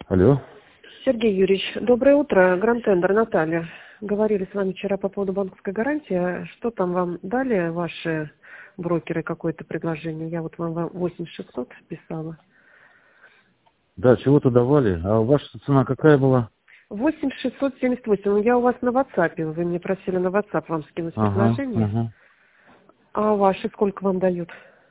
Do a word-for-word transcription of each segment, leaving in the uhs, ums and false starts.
Алло. Сергей Юрьевич, доброе утро. Гранд Тендер, Наталья. Говорили с вами вчера по поводу банковской гарантии. Что там вам дали ваши брокеры, какое-то предложение? Я вот вам восемь тысяч шестьсот писала. Да, чего-то давали. А ваша цена какая была? восемь тысяч шестьсот семьдесят восемь. Ну, я у вас на WhatsApp. Вы мне просили на WhatsApp вам скинуть Ага, предложение. ага. А ваши сколько вам дают?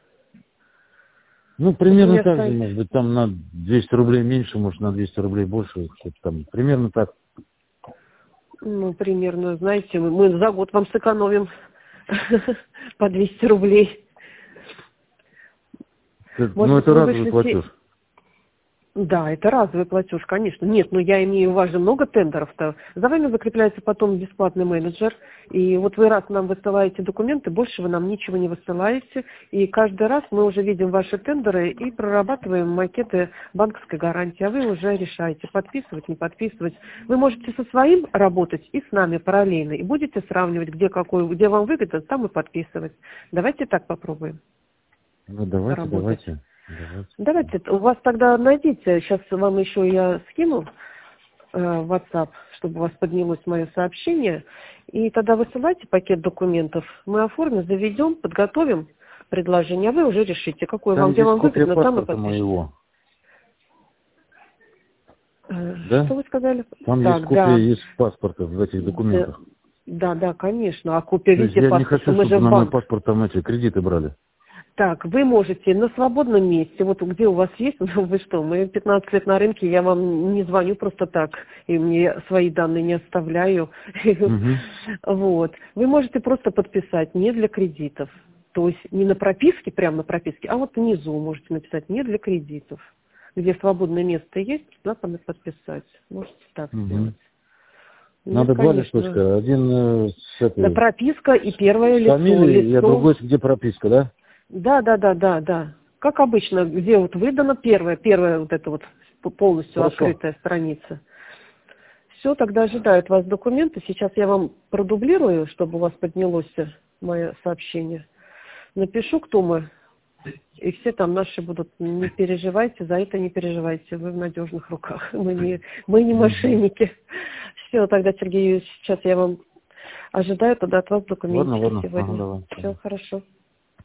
Ну, Вот у примерно меня так же, стоит... может быть, там на двести рублей меньше, может, на двести рублей больше. Что-то там. Примерно так. Ну, примерно, знаете, мы, мы за год вам сэкономим по двести рублей. Это- Может ну, быть, это вы разовый вышлите... платеж. Да, это разовый платеж, конечно. Нет, но я имею, у вас же много тендеров-то. За вами закрепляется потом бесплатный менеджер. И вот вы раз нам высылаете документы, больше вы нам ничего не высылаете. И каждый раз мы уже видим ваши тендеры и прорабатываем макеты банковской гарантии. А вы уже решаете, подписывать, не подписывать. Вы можете со своим работать и с нами параллельно. И будете сравнивать, где, какой, где вам выгодно, там и подписывать. Давайте так попробуем Ну, давайте, работать. давайте. Давайте. Давайте, у вас тогда найдите, сейчас вам еще я скину э, в WhatsApp, чтобы у вас поднялось мое сообщение, и тогда высылайте пакет документов, мы оформим, заведем, подготовим предложение, а вы уже решите, какое вам, Там где есть вам копия выгодно, там и паспорта подпишите. моего. Э, Да? Что вы сказали? Там есть Так, копия, да. есть паспорта в этих Да, документах. да, да, конечно, а копия То есть везде я не паспорта, хочу, мы же чтобы в на мой банк. паспорт там эти кредиты брали. Так, вы можете на свободном месте, вот где у вас есть, ну вы что, мы пятнадцать лет на рынке, я вам не звоню просто так, и мне свои данные не оставляю. Угу. Вот. Вы можете просто подписать «не для кредитов». То есть не на прописке, прямо на прописке, а вот внизу можете написать «не для кредитов». Где свободное место есть, туда там и подписать. Можете так Угу. сделать. Нет, Надо два конечно. листочка. Один э, с Да, этой прописка и первое с лицо. фамилией, а Лицо. другой, где прописка, да? Да, да, да, да, да. Как обычно, где вот выдано первое, первая вот эта вот полностью Хорошо. открытая страница. Все, тогда ожидают вас документы. Сейчас я вам продублирую, чтобы у вас поднялось мое сообщение. Напишу, кто мы. И все там наши будут. Не переживайте, за это не переживайте. Вы в надежных руках. Мы не, мы не Угу. мошенники. Все, тогда, Сергей Юрьевич, сейчас я вам ожидаю тогда от вас Ладно, документики ладно. Ага, сегодня. давай. Все, хорошо.